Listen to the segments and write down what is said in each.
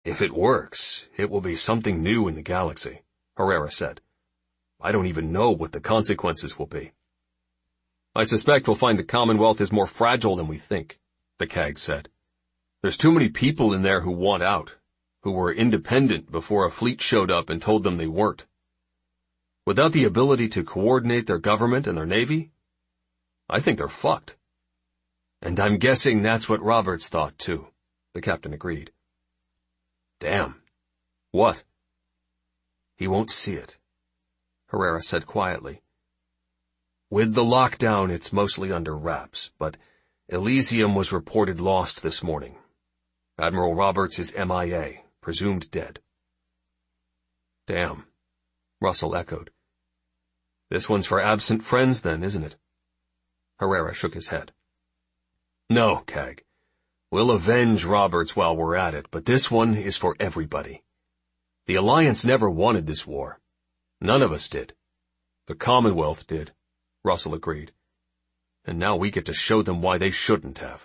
If it works, it will be something new in the galaxy, Herrera said. I don't even know what the consequences will be. I suspect we'll find the Commonwealth is more fragile than we think, the CAG said. There's too many people in there who want out, who were independent before a fleet showed up and told them they weren't. Without the ability to coordinate their government and their navy, I think they're fucked. And I'm guessing that's what Roberts thought too, the captain agreed. Damn. What? He won't see it, Herrera said quietly. With the lockdown, it's mostly under wraps, but Elysium was reported lost this morning. Admiral Roberts is MIA, presumed dead. Damn, Russell echoed. This one's for absent friends then, isn't it? Herrera shook his head. No, CAG. We'll avenge Roberts while we're at it, but this one is for everybody. The Alliance never wanted this war. None of us did. The Commonwealth did, Russell agreed. And now we get to show them why they shouldn't have.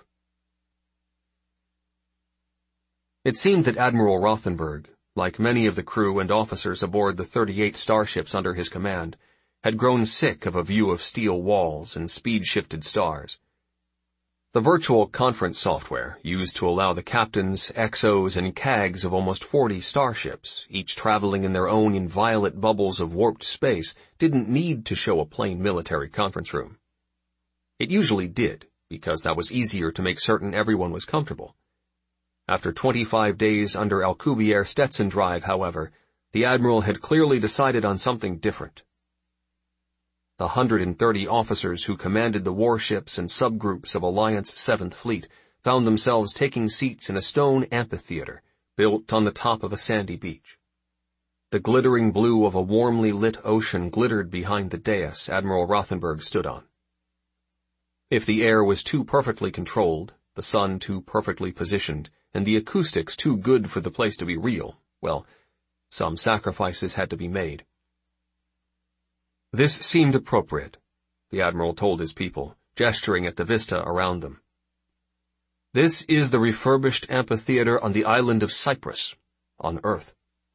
It seemed that Admiral Rothenberg, like many of the crew and officers aboard the 38 starships under his command, had grown sick of a view of steel walls and speed-shifted stars. The virtual conference software, used to allow the captains, XOs, and CAGs of almost 40 starships, each traveling in their own inviolate bubbles of warped space, didn't need to show a plain military conference room. It usually did, because that was easier to make certain everyone was comfortable. After 25 days under Alcubierre Stetson Drive, however, the Admiral had clearly decided on something different. The 130 officers who commanded the warships and subgroups of Alliance 7th Fleet found themselves taking seats in a stone amphitheater built on the top of a sandy beach. The glittering blue of a warmly lit ocean glittered behind the dais Admiral Rothenberg stood on. If the air was too perfectly controlled, the sun too perfectly positioned, and the acoustics too good for the place to be real, well, some sacrifices had to be made. This seemed appropriate, the Admiral told his people, gesturing at the vista around them. This is the refurbished amphitheater on the island of Cyprus, on Earth.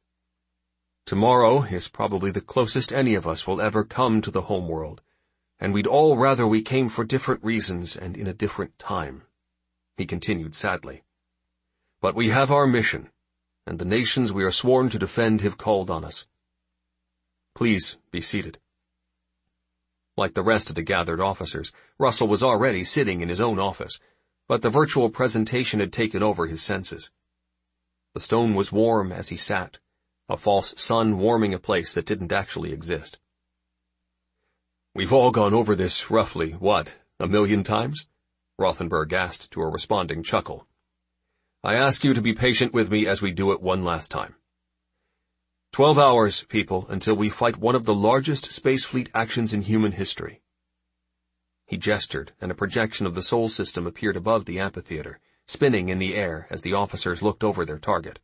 Tomorrow is probably the closest any of us will ever come to the homeworld, and we'd all rather we came for different reasons and in a different time, he continued sadly. But we have our mission, and the nations we are sworn to defend have called on us. Please be seated. Like the rest of the gathered officers, Russell was already sitting in his own office, but the virtual presentation had taken over his senses. The stone was warm as he sat, a false sun warming a place that didn't actually exist. We've all gone over this roughly, 1,000,000 times? Rothenberg asked to a responding chuckle. I ask you to be patient with me as we do it one last time. 12 hours, people, until we fight one of the largest space fleet actions in human history. He gestured, and a projection of the Sol system appeared above the amphitheater, spinning in the air as the officers looked over their target.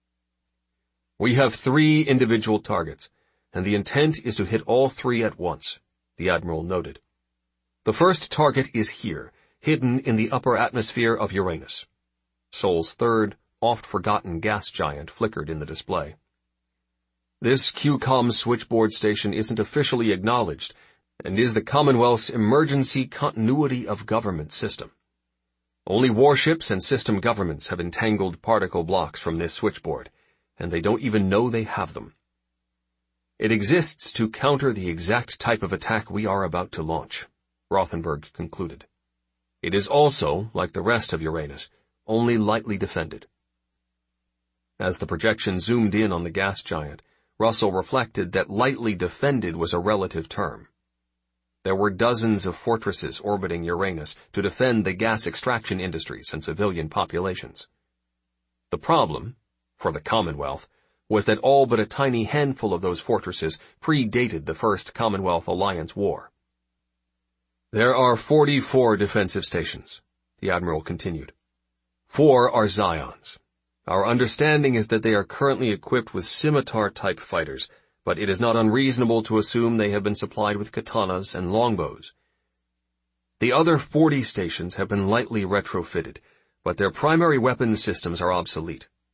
We have 3 individual targets, and the intent is to hit all 3 at once, the Admiral noted. The first target is here, hidden in the upper atmosphere of Uranus. Sol's third, oft-forgotten gas giant flickered in the display. This QCOM switchboard station isn't officially acknowledged, and is the Commonwealth's emergency continuity of government system. Only warships and system governments have entangled particle blocks from this switchboard, and they don't even know they have them. It exists to counter the exact type of attack we are about to launch, Rothenberg concluded. It is also, like the rest of Uranus, only lightly defended. As the projection zoomed in on the gas giant, Russell reflected that lightly defended was a relative term. There were dozens of fortresses orbiting Uranus to defend the gas extraction industries and civilian populations. The problem, for the Commonwealth, was that all but a tiny handful of those fortresses predated the First Commonwealth Alliance War. There are 44 defensive stations, the Admiral continued. 4 are Zions. Our understanding is that they are currently equipped with scimitar-type fighters, but it is not unreasonable to assume they have been supplied with katanas and longbows. The other 40 stations have been lightly retrofitted, but their primary weapons systems are obsolete.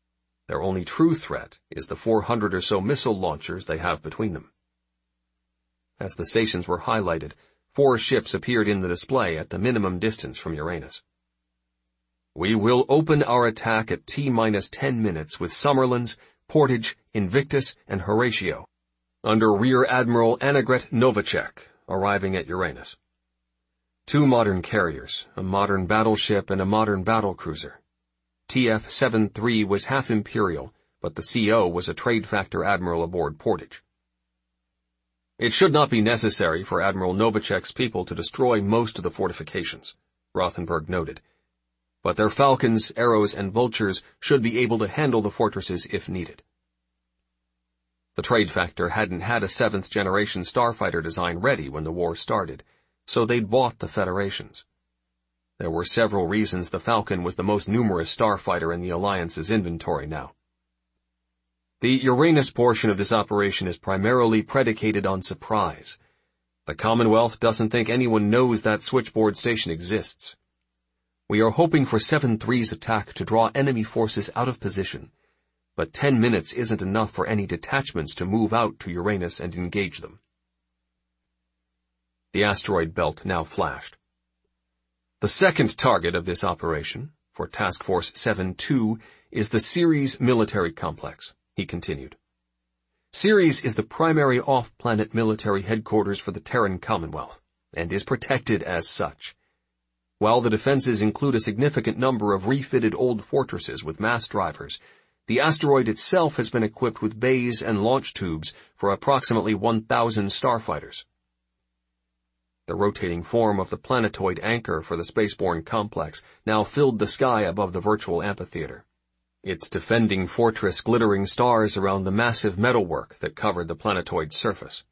Their only true threat is the 400 or so missile launchers they have between them. As the stations were highlighted, 4 ships appeared in the display at the minimum distance from Uranus. We will open our attack at T-10 minutes with Summerlands, Portage, Invictus, and Horatio, under Rear Admiral Annegret Novacek, arriving at Uranus. 2 modern carriers, a modern battleship and a modern battlecruiser. TF-73 was half Imperial, but the CO was a trade factor admiral aboard Portage. It should not be necessary for Admiral Novacek's people to destroy most of the fortifications, Rothenberg noted, but their Falcons, Arrows, and Vultures should be able to handle the fortresses if needed. The trade factor hadn't had a 7th-generation starfighter design ready when the war started, so they'd bought the Federation's. There were several reasons the Falcon was the most numerous starfighter in the Alliance's inventory now. The Uranus portion of this operation is primarily predicated on surprise. The Commonwealth doesn't think anyone knows that switchboard station exists. We are hoping for 7-3's attack to draw enemy forces out of position, but 10 minutes isn't enough for any detachments to move out to Uranus and engage them. The asteroid belt now flashed. The second target of this operation, for Task Force 7-2, is the Ceres military complex, he continued. Ceres is the primary off-planet military headquarters for the Terran Commonwealth, and is protected as such. While the defenses include a significant number of refitted old fortresses with mass drivers, the asteroid itself has been equipped with bays and launch tubes for approximately 1,000 starfighters. The rotating form of the planetoid anchor for the spaceborne complex now filled the sky above the virtual amphitheater, its defending fortress glittering stars around the massive metalwork that covered the planetoid's surface.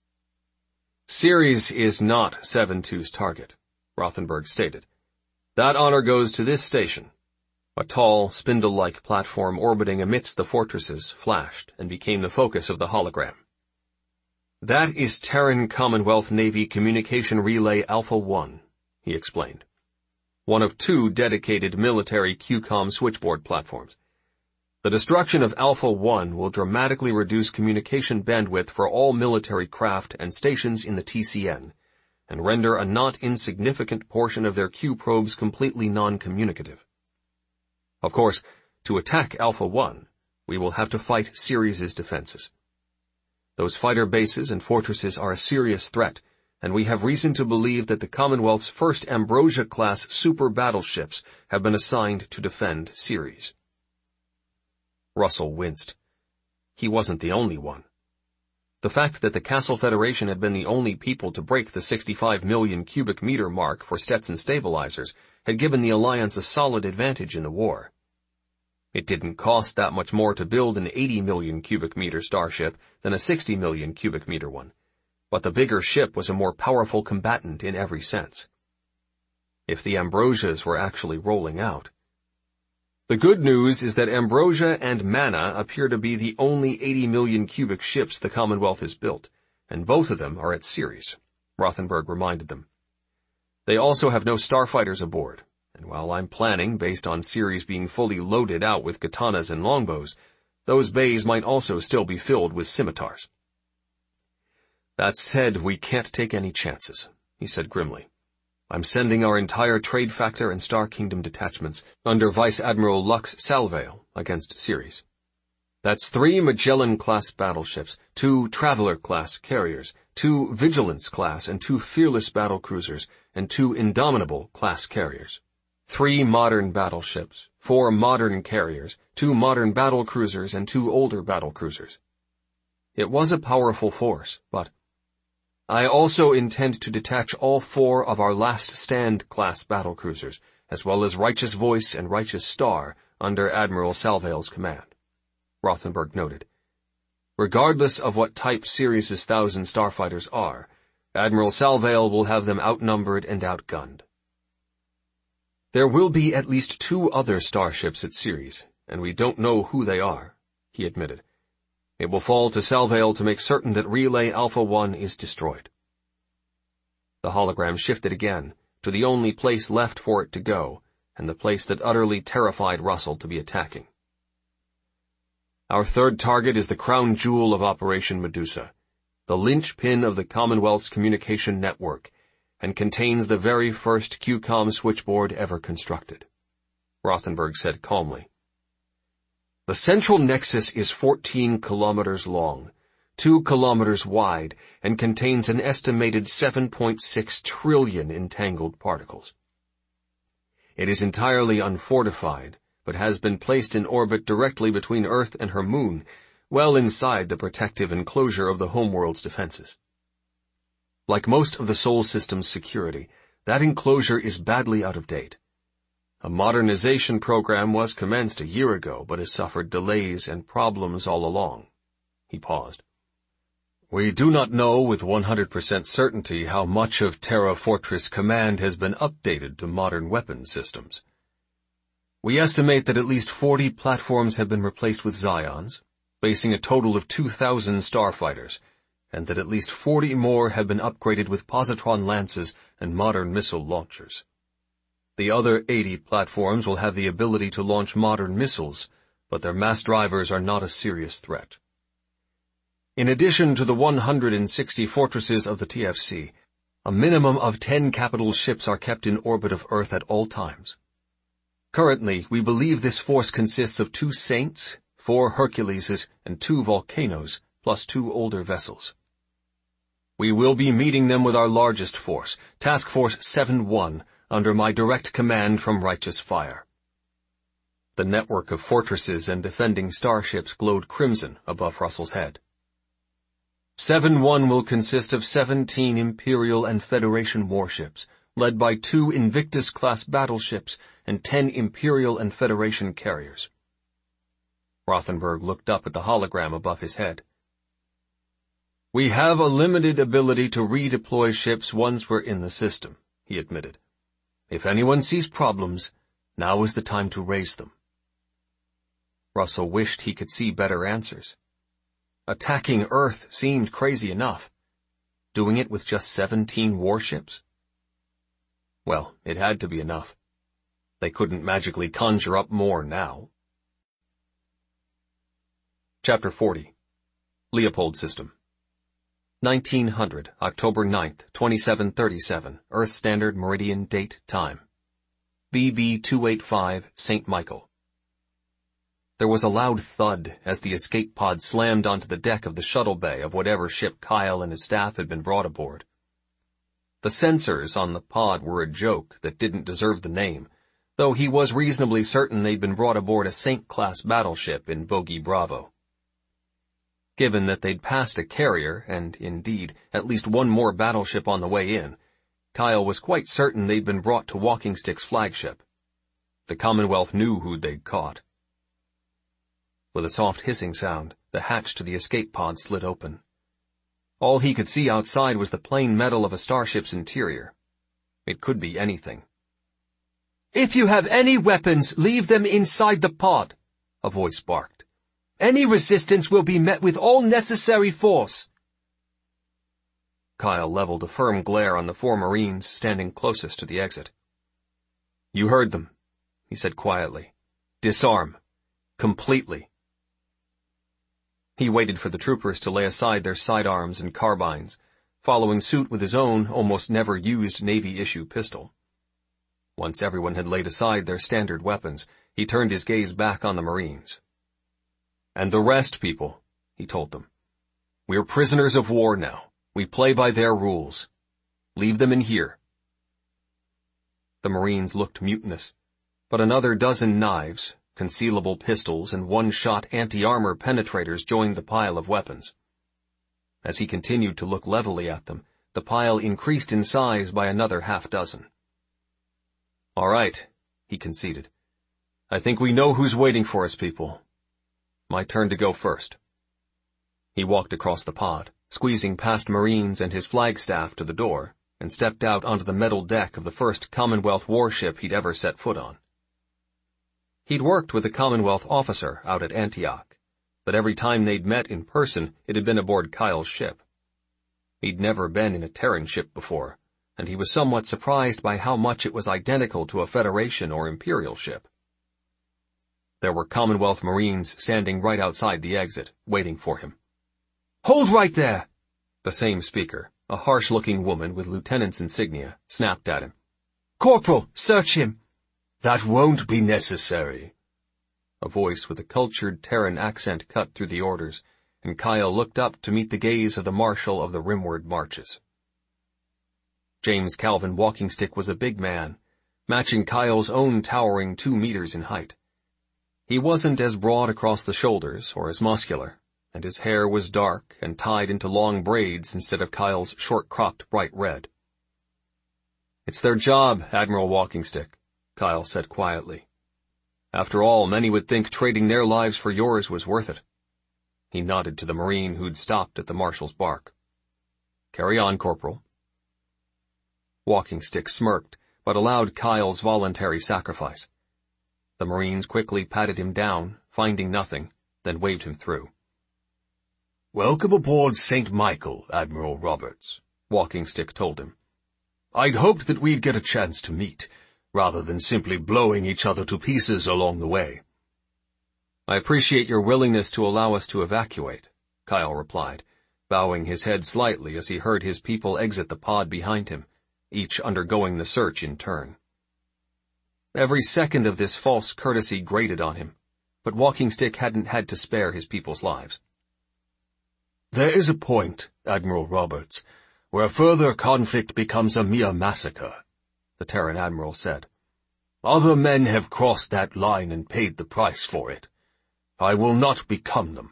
Ceres is not 7-2's target, Rothenberg stated. That honor goes to this station. A tall, spindle-like platform orbiting amidst the fortresses flashed and became the focus of the hologram. That is Terran Commonwealth Navy Communication Relay Alpha-1, he explained. One of 2 dedicated military QCOM switchboard platforms. The destruction of Alpha-1 will dramatically reduce communication bandwidth for all military craft and stations in the TCN, and render a not insignificant portion of their Q probes completely non-communicative. Of course, to attack Alpha-1, we will have to fight Ceres' defenses. Those fighter bases and fortresses are a serious threat, and we have reason to believe that the Commonwealth's first Ambrosia-class super battleships have been assigned to defend Ceres. Russell winced. He wasn't the only one. The fact that the Castle Federation had been the only people to break the 65 million cubic meter mark for Stetson stabilizers had given the Alliance a solid advantage in the war. It didn't cost that much more to build an 80 million cubic meter starship than a 60 million cubic meter one, but the bigger ship was a more powerful combatant in every sense. If the Ambrosias were actually rolling out. The good news is that Ambrosia and Mana appear to be the only 80 million cubic ships the Commonwealth has built, and both of them are at Ceres, Rothenberg reminded them. They also have no starfighters aboard. And while I'm planning based on Ceres being fully loaded out with katanas and longbows, those bays might also still be filled with scimitars. That said, we can't take any chances, he said grimly. I'm sending our entire trade factor and Star Kingdom detachments under Vice Admiral Lux Salvail against Ceres. That's 3 Magellan-class battleships, 2 Traveler-class carriers, 2 Vigilance-class and 2 Fearless battlecruisers, and 2 Indomitable-class carriers. 3 modern battleships, 4 modern carriers, 2 modern battlecruisers, and 2 older battlecruisers. It was a powerful force, but I also intend to detach all 4 of our Last Stand-class battlecruisers, as well as Righteous Voice and Righteous Star, under Admiral Salvail's command, Rothenberg noted. Regardless of what type Ceres' 1,000 starfighters are, Admiral Salvail will have them outnumbered and outgunned. There will be at least 2 other starships at Ceres, and we don't know who they are, he admitted. It will fall to Salvail to make certain that Relay Alpha-1 is destroyed. The hologram shifted again, to the only place left for it to go, and the place that utterly terrified Russell to be attacking. Our third target is the crown jewel of Operation Medusa, the linchpin of the Commonwealth's communication network, and contains the very first QCOM switchboard ever constructed," Rothenberg said calmly. "The central nexus is 14 kilometers long, 2 kilometers wide, and contains an estimated 7.6 trillion entangled particles. It is entirely unfortified, but has been placed in orbit directly between Earth and her moon, well inside the protective enclosure of the homeworld's defenses. Like most of the Sol system's security, that enclosure is badly out of date. A modernization program was commenced a year ago, but has suffered delays and problems all along." He paused. "We do not know with 100% certainty how much of Terra Fortress Command has been updated to modern weapon systems. We estimate that at least 40 platforms have been replaced with Zions, basing a total of 2,000 starfighters, and that at least 40 more have been upgraded with positron lances and modern missile launchers. The other 80 platforms will have the ability to launch modern missiles, but their mass drivers are not a serious threat. In addition to the 160 fortresses of the TFC, a minimum of 10 capital ships are kept in orbit of Earth at all times. Currently, we believe this force consists of 2 Saints, 4 Herculeses, and 2 Volcanoes, plus 2 older vessels. We will be meeting them with our largest force, Task Force 7-1, under my direct command from Righteous Fire." The network of fortresses and defending starships glowed crimson above Russell's head. 7-1 will consist of 17 Imperial and Federation warships, led by 2 Invictus-class battleships and 10 Imperial and Federation carriers. Rothenberg looked up at the hologram above his head. "We have a limited ability to redeploy ships once we're in the system," he admitted. "If anyone sees problems, now is the time to raise them." Russell wished he could see better answers. Attacking Earth seemed crazy enough. Doing it with just 17 warships? Well, it had to be enough. They couldn't magically conjure up more now. Chapter 40. Leopold System. 1900, October 9th, 2737, Earth Standard Meridian Date Time. BB-285, St. Michael. There was a loud thud as the escape pod slammed onto the deck of the shuttle bay of whatever ship Kyle and his staff had been brought aboard. The sensors on the pod were a joke that didn't deserve the name, though he was reasonably certain they'd been brought aboard a Saint-class battleship in Bogey Bravo. Given that they'd passed a carrier, and, indeed, at least one more battleship on the way in, Kyle was quite certain they'd been brought to Walking Stick's flagship. The Commonwealth knew who'd they'd caught. With a soft hissing sound, the hatch to the escape pod slid open. All he could see outside was the plain metal of a starship's interior. It could be anything. "If you have any weapons, leave them inside the pod," a voice barked. "Any resistance will be met with all necessary force." Kyle leveled a firm glare on the 4 Marines standing closest to the exit. "You heard them," he said quietly. "Disarm. Completely." He waited for the troopers to lay aside their sidearms and carbines, following suit with his own, almost never-used Navy-issue pistol. Once everyone had laid aside their standard weapons, he turned his gaze back on the Marines. "And the rest, people," he told them. "We're prisoners of war now. We play by their rules. Leave them in here." The Marines looked mutinous, but another dozen knives, concealable pistols, and one-shot anti-armor penetrators joined the pile of weapons. As he continued to look levelly at them, the pile increased in size by another half-dozen. "All right," he conceded. "I think we know who's waiting for us, people. My turn to go first." He walked across the pod, squeezing past Marines and his flagstaff to the door, and stepped out onto the metal deck of the first Commonwealth warship he'd ever set foot on. He'd worked with a Commonwealth officer out at Antioch, but every time they'd met in person, it had been aboard Kyle's ship. He'd never been in a Terran ship before, and he was somewhat surprised by how much it was identical to a Federation or Imperial ship. There were Commonwealth Marines standing right outside the exit, waiting for him. "Hold right there!" The same speaker, a harsh-looking woman with lieutenant's insignia, snapped at him. "Corporal, search him!" "That won't be necessary." A voice with a cultured Terran accent cut through the orders, and Kyle looked up to meet the gaze of the Marshal of the Rimward Marches. James Calvin Walkingstick was a big man, matching Kyle's own towering 2 meters in height. He wasn't as broad across the shoulders or as muscular, and his hair was dark and tied into long braids instead of Kyle's short-cropped bright red. "It's their job, Admiral Walkingstick," Kyle said quietly. "After all, many would think trading their lives for yours was worth it." He nodded to the Marine who'd stopped at the Marshal's bark. "Carry on, Corporal." Walkingstick smirked, but allowed Kyle's voluntary sacrifice. The Marines quickly patted him down, finding nothing, then waved him through. "Welcome aboard St. Michael, Admiral Roberts," Walkingstick told him. "I'd hoped that we'd get a chance to meet, rather than simply blowing each other to pieces along the way." "I appreciate your willingness to allow us to evacuate," Kyle replied, bowing his head slightly as he heard his people exit the pod behind him, each undergoing the search in turn. Every second of this false courtesy grated on him, but Walkingstick hadn't had to spare his people's lives. "There is a point, Admiral Roberts, where further conflict becomes a mere massacre," the Terran Admiral said. "Other men have crossed that line and paid the price for it. I will not become them."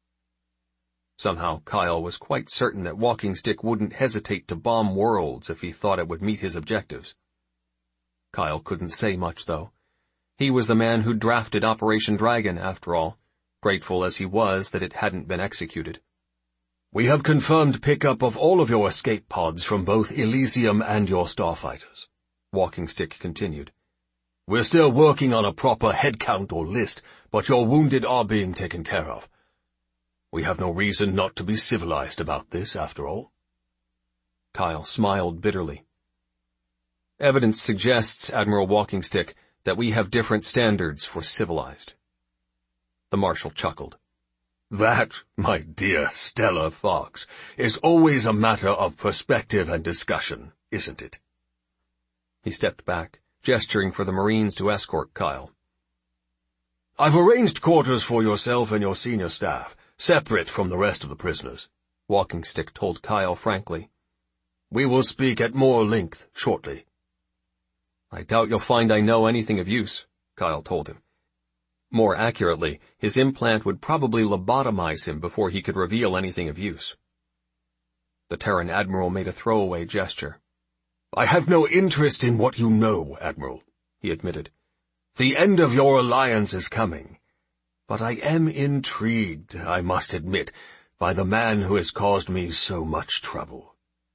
Somehow Kyle was quite certain that Walkingstick wouldn't hesitate to bomb worlds if he thought it would meet his objectives. Kyle couldn't say much, though. He was the man who drafted Operation Dragon, after all, grateful as he was that it hadn't been executed. "We have confirmed pickup of all of your escape pods from both Elysium and your starfighters," Walkingstick continued. "We're still working on a proper head count or list, but your wounded are being taken care of. We have no reason not to be civilized about this, after all." Kyle smiled bitterly. "Evidence suggests, Admiral Walkingstick, that we have different standards for civilized." The Marshal chuckled. "That, my dear Stella Fox, is always a matter of perspective and discussion, isn't it?" He stepped back, gesturing for the Marines to escort Kyle. "I've arranged quarters for yourself and your senior staff, separate from the rest of the prisoners," Walkingstick told Kyle frankly. "We will speak at more length shortly." "I doubt you'll find I know anything of use," Kyle told him. More accurately, his implant would probably lobotomize him before he could reveal anything of use. The Terran Admiral made a throwaway gesture. "I have no interest in what you know, Admiral," he admitted. "The end of your alliance is coming. But I am intrigued, I must admit, by the man who has caused me so much trouble."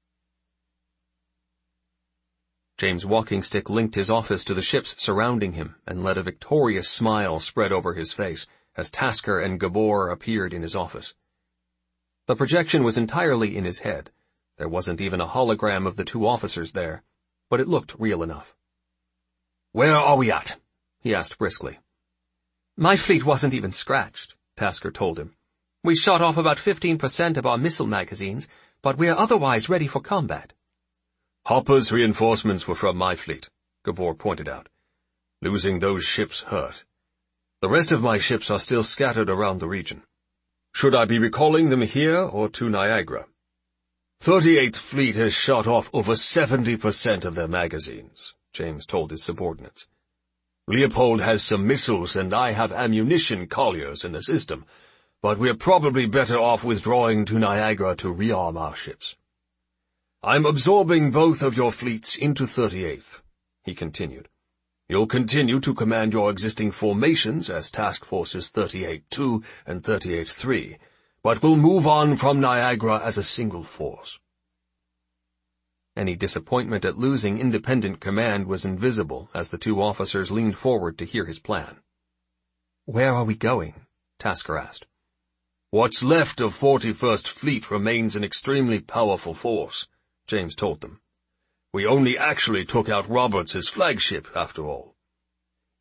James Walkingstick linked his office to the ships surrounding him and let a victorious smile spread over his face as Tasker and Gabor appeared in his office. The projection was entirely in his head. There wasn't even a hologram of the 2 officers there, but it looked real enough. "Where are we at?" he asked briskly. "My fleet wasn't even scratched," Tasker told him. "We shot off about 15% of our missile magazines, but we're otherwise ready for combat." "Hopper's reinforcements were from my fleet," Gabor pointed out. "Losing those ships hurt. The rest of my ships are still scattered around the region. Should I be recalling them here or to Niagara?" 38th Fleet has shot off over 70% of their magazines, James told his subordinates. "Leopold has some missiles and I have ammunition colliers in the system, but we're probably better off withdrawing to Niagara to rearm our ships. I'm absorbing both of your fleets into 38th, he continued. You'll continue to command your existing formations as Task Forces 38-2 and 38-3, but will move on from Niagara as a single force." Any disappointment at losing independent command was invisible as the 2 officers leaned forward to hear his plan. "Where are we going?" Tasker asked. "What's left of 41st Fleet remains an extremely powerful force," James told them. "We only actually took out Roberts' flagship, after all.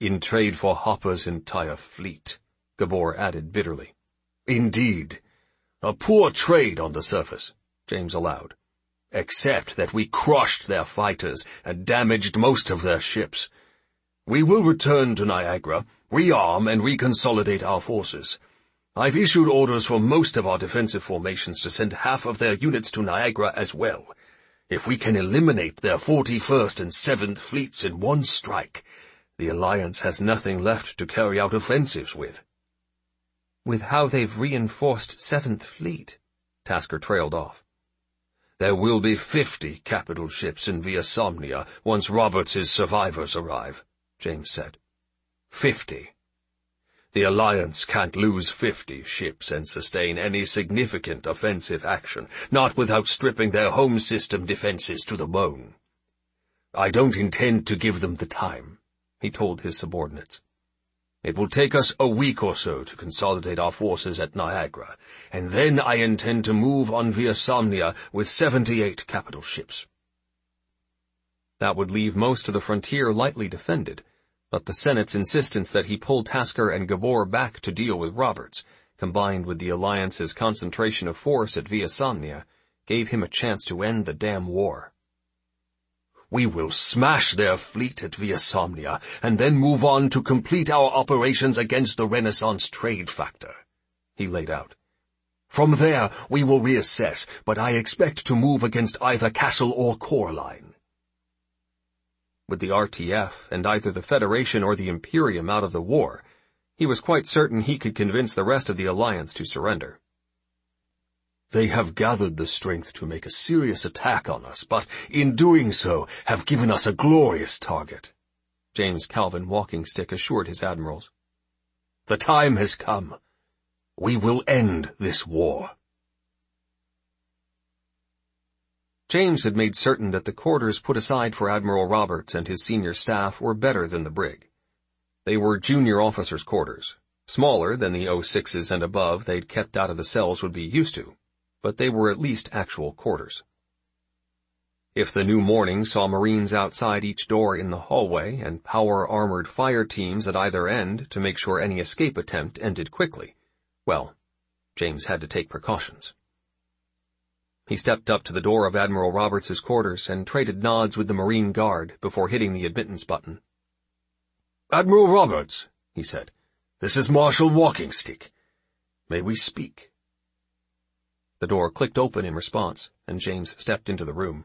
In trade for Hopper's entire fleet, Gabor added bitterly. Indeed. A poor trade on the surface, James allowed. Except that we crushed their fighters and damaged most of their ships. We will return to Niagara, rearm and reconsolidate our forces. I've issued orders for most of our defensive formations to send half of their units to Niagara as well. If we can eliminate their 41st and 7th fleets in one strike, the Alliance has nothing left to carry out offensives with. With how they've reinforced 7th Fleet, Tasker trailed off. There will be 50 capital ships in Via Somnia once Roberts's survivors arrive, James said. 50. The Alliance can't lose 50 ships and sustain any significant offensive action, not without stripping their home system defenses to the bone. I don't intend to give them the time, he told his subordinates. It will take us a week or so to consolidate our forces at Niagara, and then I intend to move on Via Somnia with 78 capital ships. That would leave most of the frontier lightly defended, but the Senate's insistence that he pull Tasker and Gabor back to deal with Roberts, combined with the Alliance's concentration of force at Via Somnia, gave him a chance to end the damn war. We will smash their fleet at Via Somnia, and then move on to complete our operations against the Renaissance trade factor, he laid out. From there, we will reassess, but I expect to move against either Castle or Coraline. With the RTF and either the Federation or the Imperium out of the war, he was quite certain he could convince the rest of the Alliance to surrender. They have gathered the strength to make a serious attack on us, but in doing so have given us a glorious target, James Calvin Walkingstick assured his admirals. The time has come. We will end this war. James had made certain that the quarters put aside for Admiral Roberts and his senior staff were better than the brig. They were junior officers' quarters, smaller than the 06s and above they'd kept out of the cells would be used to, but they were at least actual quarters. If the new morning saw Marines outside each door in the hallway and power-armored fire teams at either end to make sure any escape attempt ended quickly, well, James had to take precautions. He stepped up to the door of Admiral Roberts's quarters and traded nods with the Marine Guard before hitting the admittance button. Admiral Roberts, he said, this is Marshal Walkingstick. May we speak? The door clicked open in response, and James stepped into the room.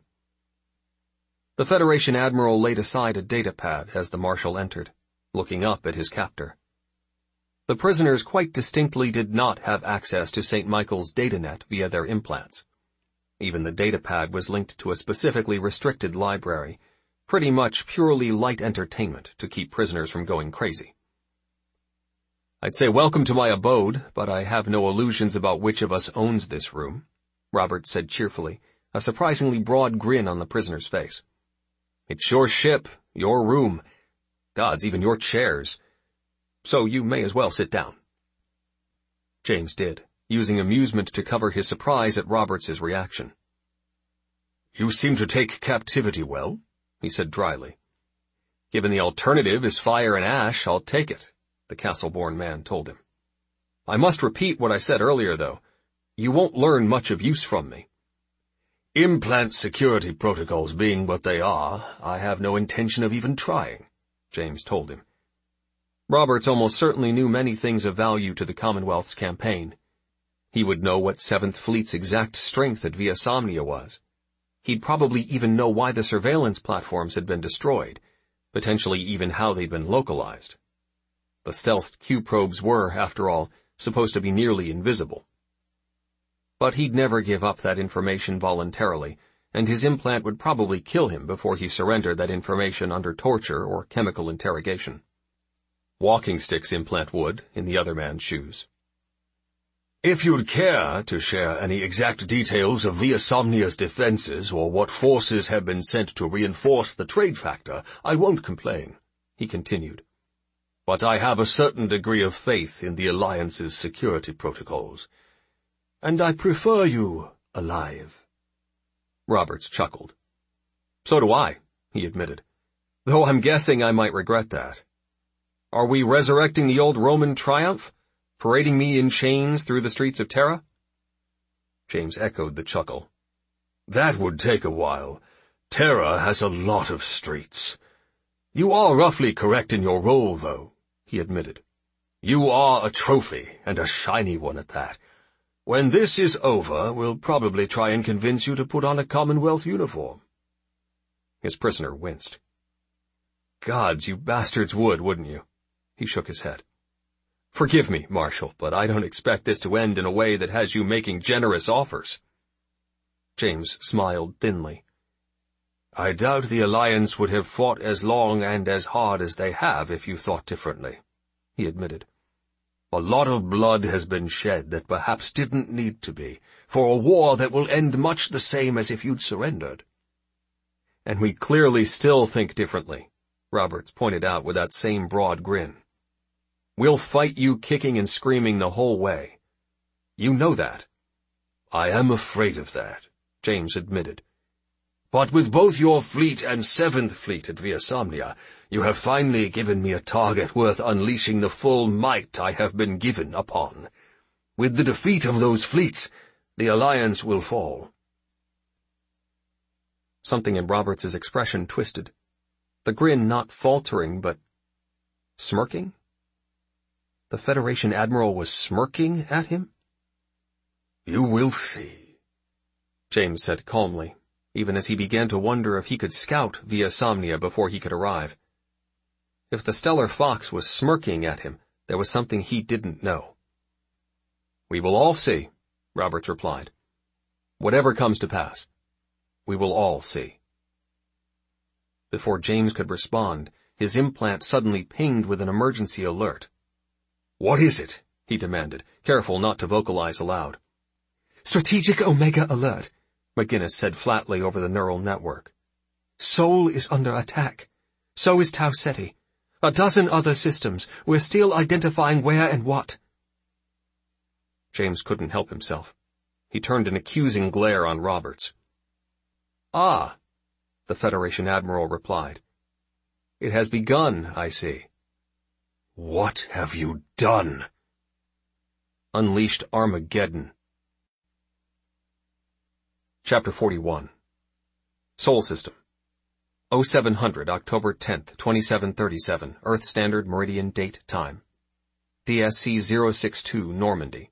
The Federation Admiral laid aside a datapad as the Marshal entered, looking up at his captor. The prisoners quite distinctly did not have access to St. Michael's datanet via their implants. Even the datapad was linked to a specifically restricted library, pretty much purely light entertainment to keep prisoners from going crazy. I'd say welcome to my abode, but I have no illusions about which of us owns this room, Roberts said cheerfully, a surprisingly broad grin on the prisoner's face. It's your ship, your room, gods, even your chairs. So you may as well sit down. James did, using amusement to cover his surprise at Roberts's reaction. You seem to take captivity well, he said dryly. Given the alternative is fire and ash, I'll take it, the castle-born man told him. I must repeat what I said earlier, though. You won't learn much of use from me. Implant security protocols being what they are, I have no intention of even trying, James told him. Roberts almost certainly knew many things of value to the Commonwealth's campaign. He would know what 7th Fleet's exact strength at Via Somnia was. He'd probably even know why the surveillance platforms had been destroyed, potentially even how they'd been localized. The stealthed Q-probes were, after all, supposed to be nearly invisible. But he'd never give up that information voluntarily, and his implant would probably kill him before he surrendered that information under torture or chemical interrogation. Walkingstick's implant would, in the other man's shoes. If you'd care to share any exact details of Via Somnia's defenses or what forces have been sent to reinforce the trade factor, I won't complain, he continued. But I have a certain degree of faith in the Alliance's security protocols. And I prefer you alive. Roberts chuckled. So do I, he admitted, though I'm guessing I might regret that. Are we resurrecting the old Roman triumph? Parading me in chains through the streets of Terra? James echoed the chuckle. That would take a while. Terra has a lot of streets. You are roughly correct in your role, though, he admitted. You are a trophy, and a shiny one at that. When this is over, we'll probably try and convince you to put on a Commonwealth uniform. His prisoner winced. Gods, you bastards would, wouldn't you? He shook his head. Forgive me, Marshal, but I don't expect this to end in a way that has you making generous offers. James smiled thinly. I doubt the Alliance would have fought as long and as hard as they have if you thought differently, he admitted. A lot of blood has been shed that perhaps didn't need to be, for a war that will end much the same as if you'd surrendered. And we clearly still think differently, Roberts pointed out with that same broad grin. We'll fight you kicking and screaming the whole way. You know that. I am afraid of that, James admitted. But with both your fleet and 7th Fleet at Viasomnia, you have finally given me a target worth unleashing the full might I have been given upon. With the defeat of those fleets, the Alliance will fall. Something in Roberts's expression twisted. The grin not faltering, but smirking? The Federation Admiral was smirking at him? You will see, James said calmly, even as he began to wonder if he could scout Viasomnia before he could arrive. If the Stellar Fox was smirking at him, there was something he didn't know. We will all see, Roberts replied. Whatever comes to pass, we will all see. Before James could respond, his implant suddenly pinged with an emergency alert. What is it? He demanded, careful not to vocalize aloud. Strategic Omega alert, McGinnis said flatly over the neural network. Sol is under attack. So is Tau Ceti. A dozen other systems. We're still identifying where and what. James couldn't help himself. He turned an accusing glare on Roberts. Ah, the Federation Admiral replied. It has begun, I see. What have you done? Unleashed Armageddon. Chapter 41. Sol System. 0700, October 10th, 2737, Earth Standard Meridian Date Time. DSC 062, Normandy.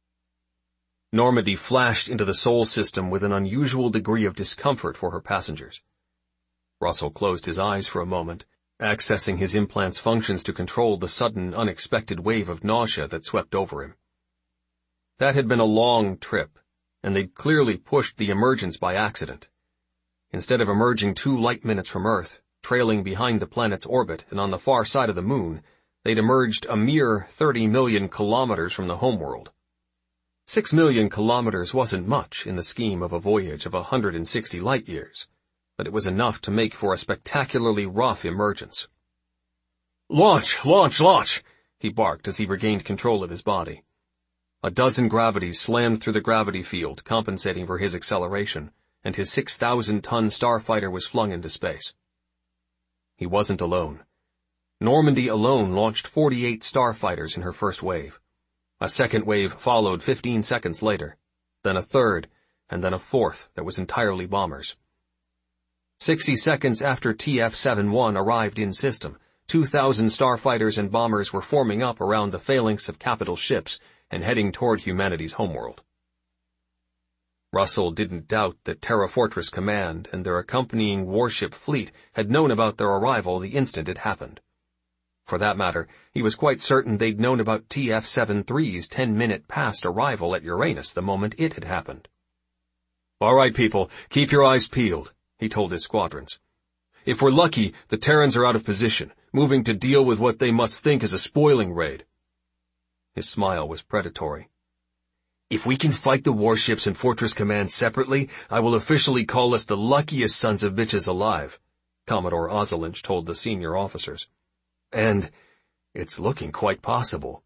Normandy flashed into the Sol System with an unusual degree of discomfort for her passengers. Russell closed his eyes for a moment, accessing his implant's functions to control the sudden, unexpected wave of nausea that swept over him. That had been a long trip, and they'd clearly pushed the emergence by accident. Instead of emerging 2 light minutes from Earth, trailing behind the planet's orbit and on the far side of the Moon, they'd emerged a mere 30 million kilometers from the homeworld. 6 million kilometers wasn't much in the scheme of a voyage of 160 light-years, but it was enough to make for a spectacularly rough emergence. Launch! Launch! Launch! He barked as he regained control of his body. A dozen gravities slammed through the gravity field, compensating for his acceleration, and his 6,000-ton starfighter was flung into space. He wasn't alone. Normandy alone launched 48 starfighters in her first wave. A second wave followed 15 seconds later, then a third, and then a fourth that was entirely bombers. 60 seconds after TF-71 arrived in system, 2,000 starfighters and bombers were forming up around the phalanx of capital ships and heading toward humanity's homeworld. Russell didn't doubt that Terra Fortress Command and their accompanying warship fleet had known about their arrival the instant it happened. For that matter, he was quite certain they'd known about TF-73's 10-minute past arrival at Uranus the moment it had happened. All right, people, keep your eyes peeled, he told his squadrons. If we're lucky, the Terrans are out of position, moving to deal with what they must think is a spoiling raid. His smile was predatory. If we can fight the warships and Fortress Command separately, I will officially call us the luckiest sons of bitches alive, Commodore Ozelinch told the senior officers. And it's looking quite possible.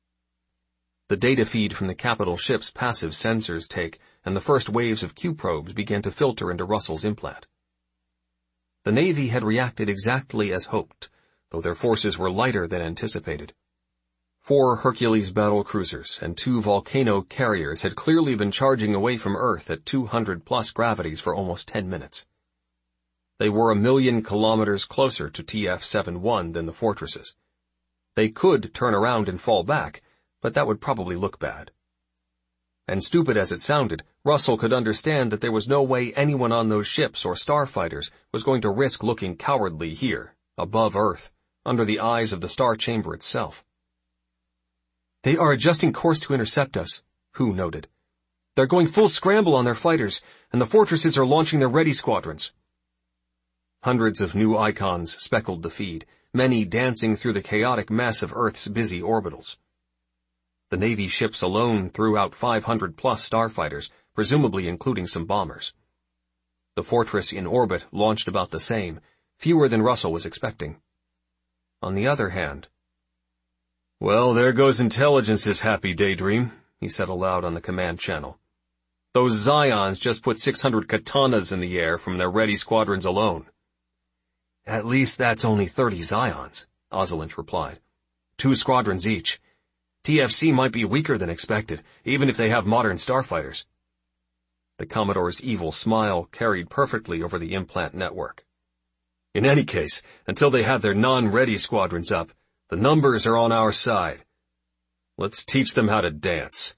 The data feed from the capital ship's passive sensors take, and the first waves of Q-probes began to filter into Russell's implant. The Navy had reacted exactly as hoped. though their forces were lighter than anticipated. 4 Hercules battle cruisers and 2 Volcano carriers had clearly been charging away from Earth at 200+ gravities for almost 10 minutes. They were 1,000,000 kilometers closer to TF-71 than the fortresses. They could turn around and fall back, but that would probably look bad. And stupid as it sounded, Russell could understand that there was no way anyone on those ships or starfighters was going to risk looking cowardly here, above Earth, under the eyes of the star chamber itself. "They are adjusting course to intercept us," Hu noted. "They're going full scramble on their fighters, and the fortresses are launching their ready squadrons." Hundreds of new icons speckled the feed, many dancing through the chaotic mess of Earth's busy orbitals. The Navy ships alone threw out 500+ starfighters, presumably including some bombers. The fortress in orbit launched about the same, fewer than Russell was expecting. On the other hand, "Well, there goes intelligence's happy daydream," he said aloud on the command channel. "Those Zions just put 600 katanas in the air from their ready squadrons alone." "At least that's only 30 Zions," Ozolinsh replied. 2 squadrons each. TFC might be weaker than expected, even if they have modern starfighters. The Commodore's evil smile carried perfectly over the implant network. "In any case, until they have their non-ready squadrons up, the numbers are on our side. Let's teach them how to dance."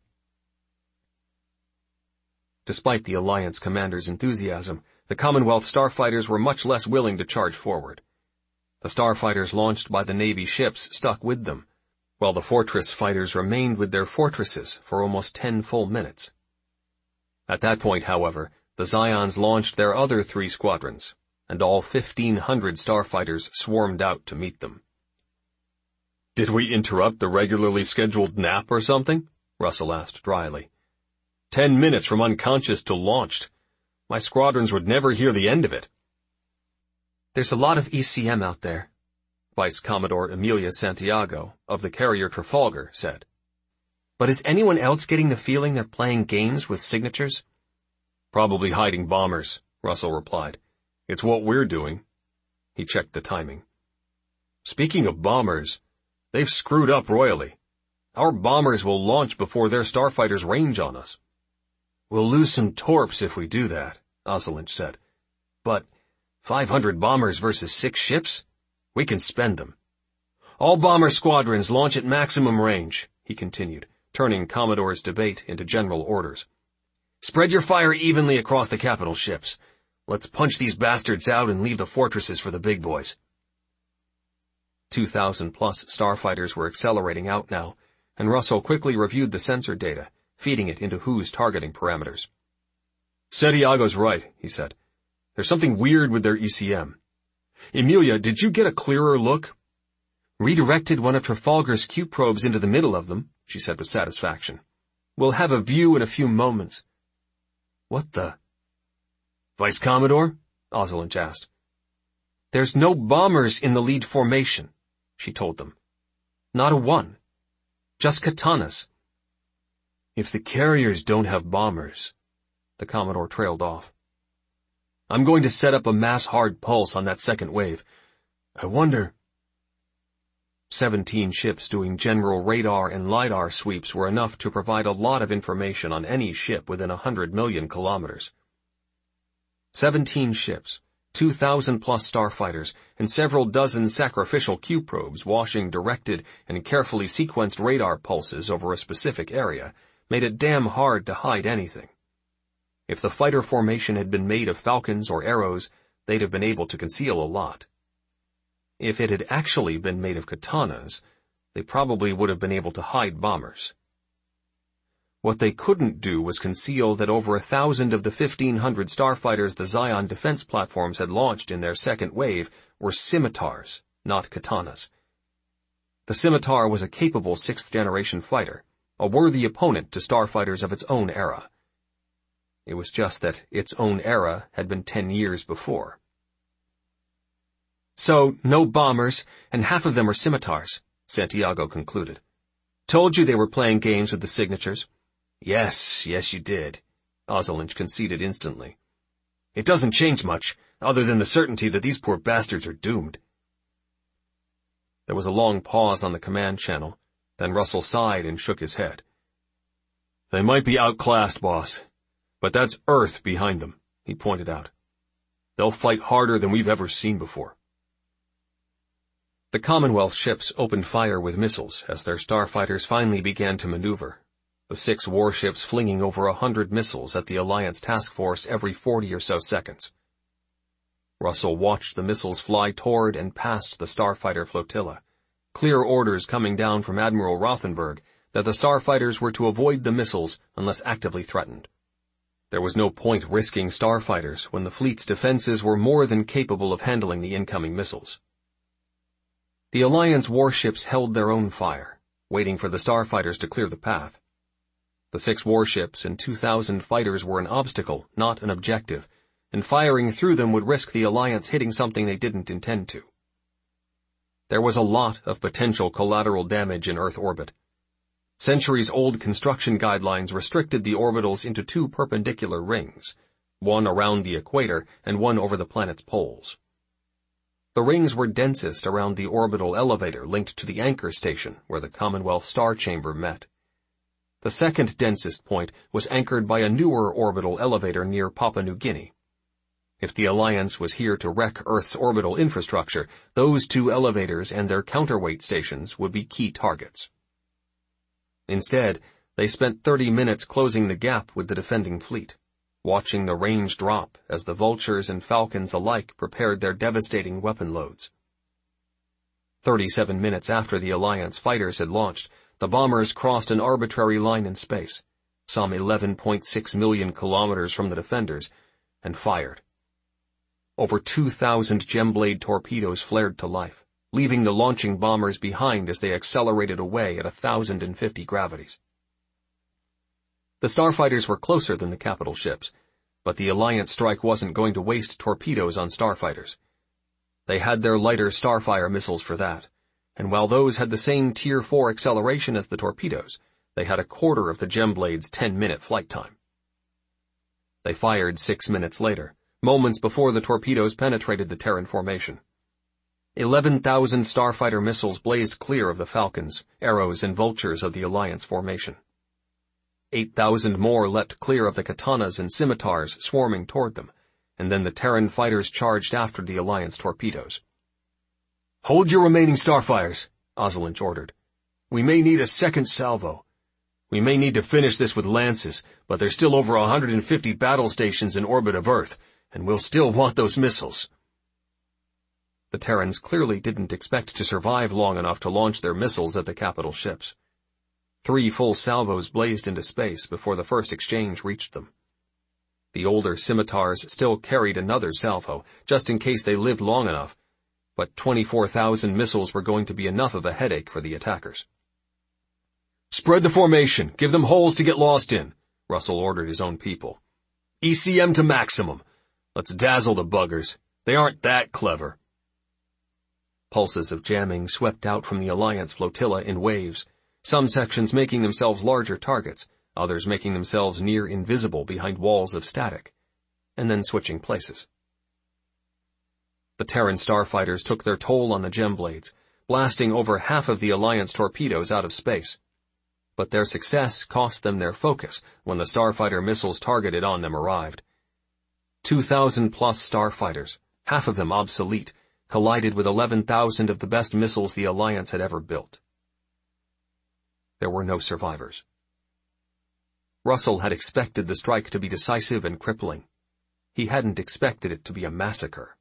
Despite the Alliance commander's enthusiasm, the Commonwealth starfighters were much less willing to charge forward. The starfighters launched by the Navy ships stuck with them, while the fortress fighters remained with their fortresses for almost 10 full minutes. At that point, however, the Zions launched their other 3 squadrons, and all 1,500 starfighters swarmed out to meet them. "Did we interrupt the regularly scheduled nap or something?" Russell asked dryly. 10 minutes from unconscious to launched. My squadrons would never hear the end of it. "There's a lot of ECM out there," Vice Commodore Emilia Santiago of the carrier Trafalgar said. "But is anyone else getting the feeling they're playing games with signatures?" "Probably hiding bombers," Russell replied. "It's what we're doing." He checked the timing. "Speaking of bombers, they've screwed up royally. Our bombers will launch before their starfighters range on us." "We'll lose some torps if we do that," Ozolinsh said. "But 500 bombers versus 6 ships? We can spend them. All bomber squadrons launch at maximum range," he continued, turning Commodore's debate into general orders. "Spread your fire evenly across the capital ships. Let's punch these bastards out and leave the fortresses for the big boys." 2,000+ starfighters were accelerating out now, and Russell quickly reviewed the sensor data, feeding it into Hu's targeting parameters. "Santiago's right," he said. "There's something weird with their ECM. Emilia, did you get a clearer look?" "Redirected one of Trafalgar's Q probes into the middle of them," she said with satisfaction. "We'll have a view in a few moments." "What the—" "Vice Commodore?" Ozolinsh asked. "There's no bombers in the lead formation," she told them. "Not a one. Just katanas." "If the carriers don't have bombers," the Commodore trailed off. "I'm going to set up a mass hard pulse on that second wave. I wonder—" 17 ships doing general radar and LiDAR sweeps were enough to provide a lot of information on any ship within 100 million kilometers. 17 ships, 2,000+ starfighters, and several dozen sacrificial Q probes washing directed and carefully sequenced radar pulses over a specific area made it damn hard to hide anything. If the fighter formation had been made of falcons or arrows, they'd have been able to conceal a lot. If it had actually been made of katanas, they probably would have been able to hide bombers. What they couldn't do was conceal that over 1,000 of the 1,500 starfighters the Zion defense platforms had launched in their second wave were scimitars, not katanas. The scimitar was a capable 6th-generation fighter, a worthy opponent to starfighters of its own era. It was just that its own era had been 10 years before. "So, no bombers, and half of them are scimitars," Santiago concluded. "Told you they were playing games with the signatures." Yes, you did," Ozolinsh conceded instantly. "It doesn't change much, other than the certainty that these poor bastards are doomed." There was a long pause on the command channel, then Russell sighed and shook his head. They might be outclassed, boss, but that's Earth behind them, he pointed out. They'll fight harder than we've ever seen before. The Commonwealth ships opened fire with missiles as their starfighters finally began to maneuver, the 6 warships flinging over 100 missiles at the Alliance task force every 40 or so seconds. Russell watched the missiles fly toward and past the starfighter flotilla, clear orders coming down from Admiral Rothenberg that the starfighters were to avoid the missiles unless actively threatened. There was no point risking starfighters when the fleet's defenses were more than capable of handling the incoming missiles. The Alliance warships held their own fire, waiting for the starfighters to clear the path. The 6 warships and 2,000 fighters were an obstacle, not an objective, and firing through them would risk the Alliance hitting something they didn't intend to. There was a lot of potential collateral damage in Earth orbit. Centuries-old construction guidelines restricted the orbitals into 2 perpendicular rings, one around the equator and one over the planet's poles. The rings were densest around the orbital elevator linked to the anchor station where the Commonwealth star chamber met. The second densest point was anchored by a newer orbital elevator near Papua New Guinea. If the Alliance was here to wreck Earth's orbital infrastructure, those 2 elevators and their counterweight stations would be key targets. Instead, they spent 30 minutes closing the gap with the defending fleet, watching the range drop as the Vultures and Falcons alike prepared their devastating weapon loads. 37 minutes after the Alliance fighters had launched, the bombers crossed an arbitrary line in space, some 11.6 million kilometers from the defenders, and fired. Over 2,000 Gemblade torpedoes flared to life, leaving the launching bombers behind as they accelerated away at 1,050 gravities. The starfighters were closer than the capital ships, but the Alliance strike wasn't going to waste torpedoes on starfighters. They had their lighter Starfire missiles for that, and while those had the same Tier 4 acceleration as the torpedoes, they had a quarter of the Gemblade's 10-minute flight time. They fired 6 minutes later, moments before the torpedoes penetrated the Terran formation. 11,000 starfighter missiles blazed clear of the Falcons, Arrows, and Vultures of the Alliance formation. 8,000 more leapt clear of the Katanas and Scimitars swarming toward them, and then the Terran fighters charged after the Alliance torpedoes. "Hold your remaining starfires," Ozolinch ordered. "We may need a second salvo. We may need to finish this with Lances, but there's still over 150 battle stations in orbit of Earth, and we'll still want those missiles." The Terrans clearly didn't expect to survive long enough to launch their missiles at the capital ships. 3 full salvos blazed into space before the first exchange reached them. The older Scimitars still carried another salvo, just in case they lived long enough, but 24,000 missiles were going to be enough of a headache for the attackers. "Spread the formation, give them holes to get lost in," Russell ordered his own people. "ECM to maximum. Let's dazzle the buggers. They aren't that clever." Pulses of jamming swept out from the Alliance flotilla in waves, some sections making themselves larger targets, others making themselves near invisible behind walls of static, and then switching places. The Terran starfighters took their toll on the Gemblades, blasting over half of the Alliance torpedoes out of space. But their success cost them their focus when the starfighter missiles targeted on them arrived. 2,000-plus starfighters, half of them obsolete, collided with 11,000 of the best missiles the Alliance had ever built. There were no survivors. Russell had expected the strike to be decisive and crippling. He hadn't expected it to be a massacre.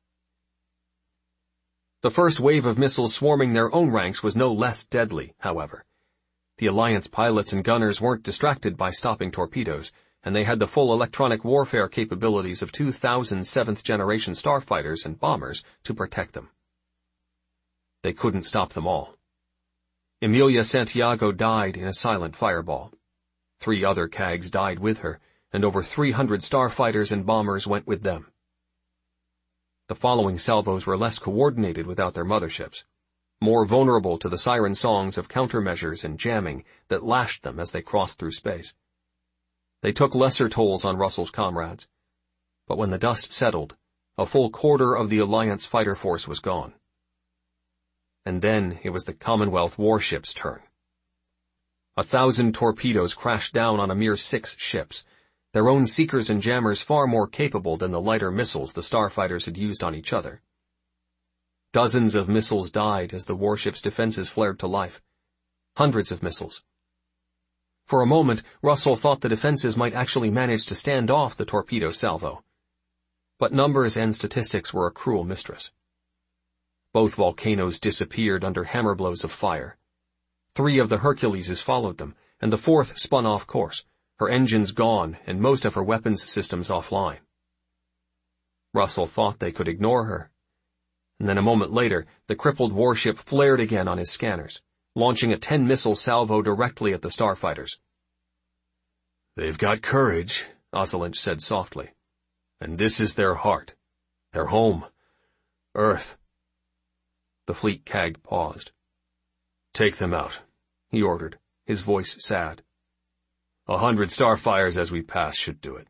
The first wave of missiles swarming their own ranks was no less deadly, however. The Alliance pilots and gunners weren't distracted by stopping torpedoes, and they had the full electronic warfare capabilities of 2,000 7th-generation starfighters and bombers to protect them. They couldn't stop them all. Emilia Santiago died in a silent fireball. 3 other CAGs died with her, and over 300 starfighters and bombers went with them. The following salvos were less coordinated without their motherships, more vulnerable to the siren songs of countermeasures and jamming that lashed them as they crossed through space. They took lesser tolls on Russell's comrades, but when the dust settled, a full quarter of the Alliance fighter force was gone. and then it was the Commonwealth warship's turn. 1,000 torpedoes crashed down on a mere 6 ships, their own seekers and jammers far more capable than the lighter missiles the starfighters had used on each other. Dozens of missiles died as the warship's defenses flared to life. Hundreds of missiles. For a moment, Russell thought the defenses might actually manage to stand off the torpedo salvo. But numbers and statistics were a cruel mistress. Both volcanoes disappeared under hammer blows of fire. 3 of the Herculeses followed them, and the 4th spun off course, her engines gone and most of her weapons systems offline. Russell thought they could ignore her. And then a moment later, the crippled warship flared again on his scanners, launching a 10-missile salvo directly at the starfighters. "They've got courage," Ozolinsh said softly. "And this is their heart. Their home. Earth." The fleet CAG paused. "Take them out," he ordered, his voice sad. 100 starfires as we pass should do it.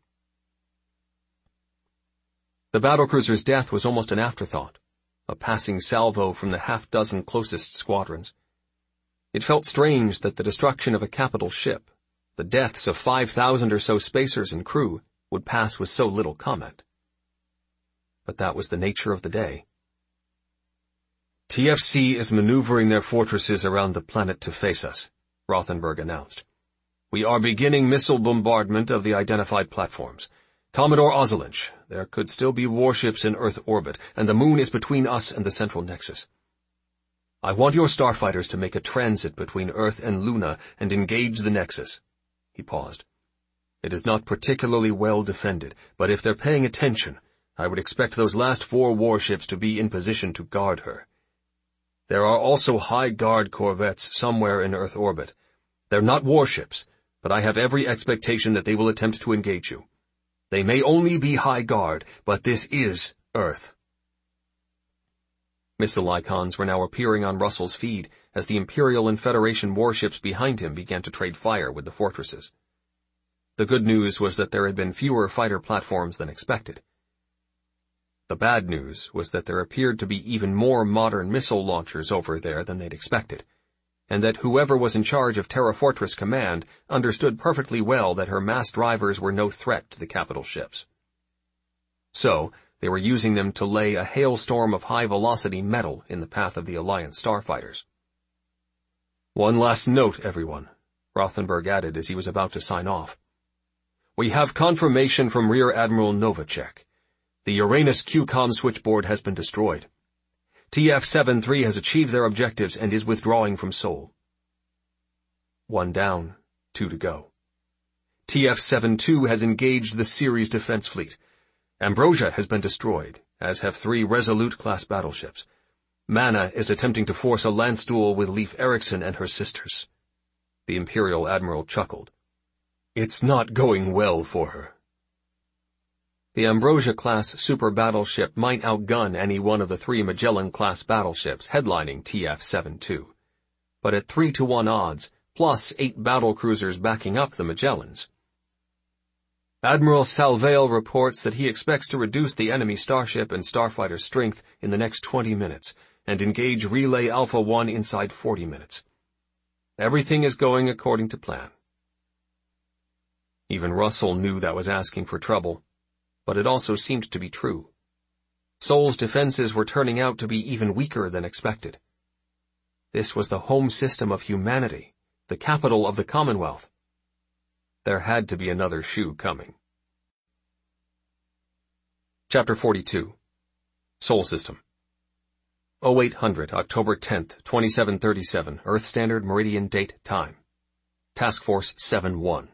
The battlecruiser's death was almost an afterthought, a passing salvo from the half-dozen closest squadrons. It felt strange that the destruction of a capital ship, the deaths of 5,000 or so spacers and crew, would pass with so little comment. But that was the nature of the day. "TFC is maneuvering their fortresses around the planet to face us," Rothenberg announced. "We are beginning missile bombardment of the identified platforms. Commodore Ozolinsh, there could still be warships in Earth orbit, and the moon is between us and the central nexus. I want your starfighters to make a transit between Earth and Luna and engage the nexus." He paused. "It is not particularly well defended, but if they're paying attention, I would expect those last 4 warships to be in position to guard her. There are also high guard corvettes somewhere in Earth orbit. They're not warships, but I have every expectation that they will attempt to engage you. They may only be high guard, but this is Earth." Missile icons were now appearing on Russell's feed as the Imperial and Federation warships behind him began to trade fire with the fortresses. The good news was that there had been fewer fighter platforms than expected. The bad news was that there appeared to be even more modern missile launchers over there than they'd expected, and that whoever was in charge of Terra Fortress Command understood perfectly well that her mass drivers were no threat to the capital ships. So, they were using them to lay a hailstorm of high-velocity metal in the path of the Alliance starfighters. "One last note, everyone," Rothenberg added as he was about to sign off. "We have confirmation from Rear Admiral Novacek. The Uranus QCOM switchboard has been destroyed. TF-73 has achieved their objectives and is withdrawing from Sol." 1 down, 2 to go. TF-72 has engaged the Ceres defense fleet. Ambrosia has been destroyed, as have 3 Resolute-class battleships. Mana is attempting to force a lance duel with Leif Erikson and her sisters. The Imperial Admiral chuckled. "It's not going well for her." The Ambrosia-class super battleship might outgun any one of the 3 Magellan-class battleships headlining TF-72, but at 3-to-1 odds, plus 8 battlecruisers backing up the Magellans. Admiral Salvail reports that he expects to reduce the enemy starship and starfighter strength in the next 20 minutes and engage Relay Alpha 1 inside 40 minutes. Everything is going according to plan. Even Russell knew that was asking for trouble, but it also seemed to be true. Sol's defenses were turning out to be even weaker than expected. This was the home system of humanity, the capital of the Commonwealth. There had to be another shoe coming. Chapter 42. Sol System. 0800, October 10th, 2737, Earth Standard Meridian Date Time. Task Force 7-1.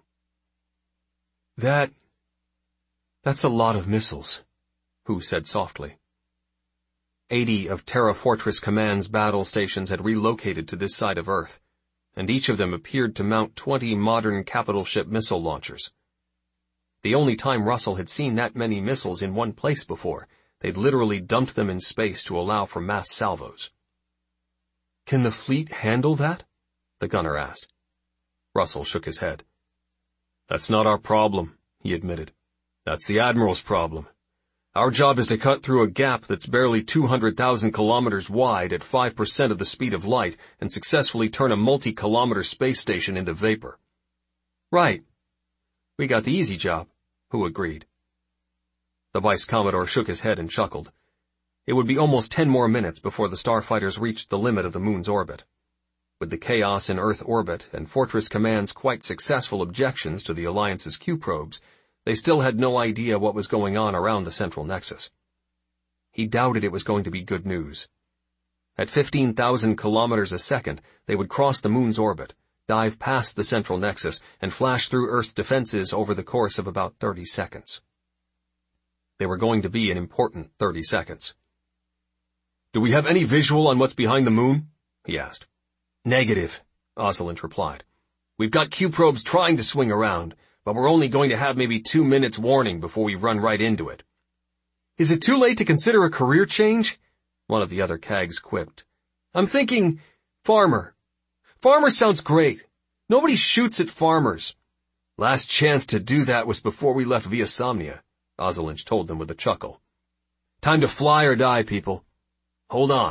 That's a lot of missiles, Hu said softly. 80 of Terra Fortress Command's battle stations had relocated to this side of Earth, and each of them appeared to mount 20 modern capital ship missile launchers. The only time Russell had seen that many missiles in one place before, they'd literally dumped them in space to allow for mass salvos. "Can the fleet handle that?" the gunner asked. Russell shook his head. "That's not our problem," he admitted. "That's the Admiral's problem. Our job is to cut through a gap that's barely 200,000 kilometers wide at 5% of the speed of light and successfully turn a multi-kilometer space station into vapor. Right. We got the easy job, Hu agreed. The Vice Commodore shook his head and chuckled. It would be almost 10 more minutes before the starfighters reached the limit of the moon's orbit. With the chaos in Earth orbit and Fortress Command's quite successful objections to the Alliance's Q-probes, they still had no idea what was going on around the central nexus. He doubted it was going to be good news. At 15,000 kilometers a second, they would cross the moon's orbit, dive past the central nexus, and flash through Earth's defenses over the course of about 30 seconds. They were going to be an important 30 seconds. Do we have any visual on what's behind the moon? He asked. Negative, Ocelot replied. We've got Q-probes trying to swing around, but we're only going to have maybe 2 minutes warning before we run right into it. Is it too late to consider a career change? One of the other CAGs quipped. I'm thinking farmer. Farmer sounds great. Nobody shoots at farmers. Last chance to do that was before we left Via Somnia, Ocelot told them with a chuckle. Time to fly or die, people. Hold on.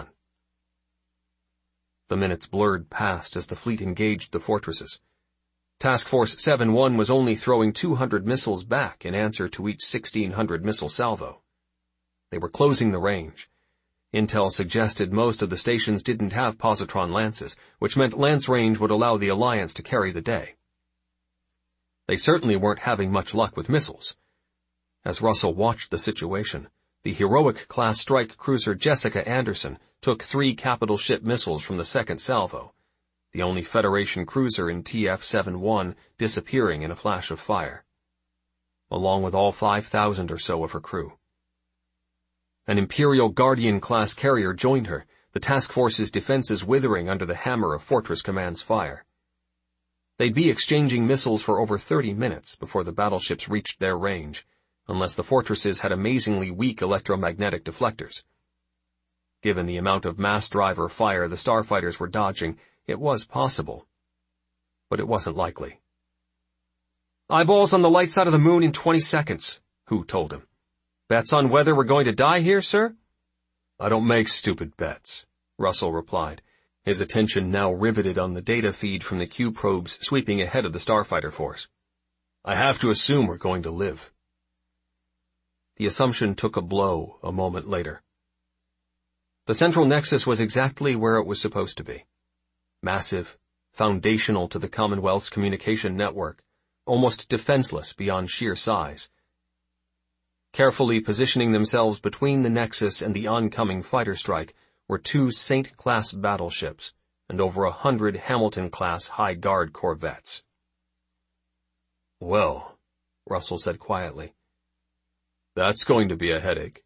The minutes blurred past as the fleet engaged the fortresses. Task Force 7-1 was only throwing 200 missiles back in answer to each 1,600 missile salvo. They were closing the range. Intel suggested most of the stations didn't have positron lances, which meant lance range would allow the Alliance to carry the day. They certainly weren't having much luck with missiles. As Russell watched the situation, the heroic-class strike cruiser Jessica Anderson took 3 capital ship missiles from the second salvo, the only Federation cruiser in TF-71 disappearing in a flash of fire, along with all 5,000 or so of her crew. An Imperial Guardian-class carrier joined her, the task force's defenses withering under the hammer of Fortress Command's fire. They'd be exchanging missiles for over 30 minutes before the battleships reached their range, unless the fortresses had amazingly weak electromagnetic deflectors. Given the amount of mass driver fire the starfighters were dodging, it was possible, but it wasn't likely. Eyeballs on the light side of the moon in 20 seconds, Hu told him. Bets on whether we're going to die here, sir? I don't make stupid bets, Russell replied, his attention now riveted on the data feed from the Q-probes sweeping ahead of the starfighter force. I have to assume we're going to live. The assumption took a blow a moment later. The central nexus was exactly where it was supposed to be. Massive, foundational to the Commonwealth's communication network, almost defenseless beyond sheer size. Carefully positioning themselves between the nexus and the oncoming fighter strike were 2 Saint-class battleships and over 100 Hamilton-class High Guard corvettes. Well, Russell said quietly, that's going to be a headache.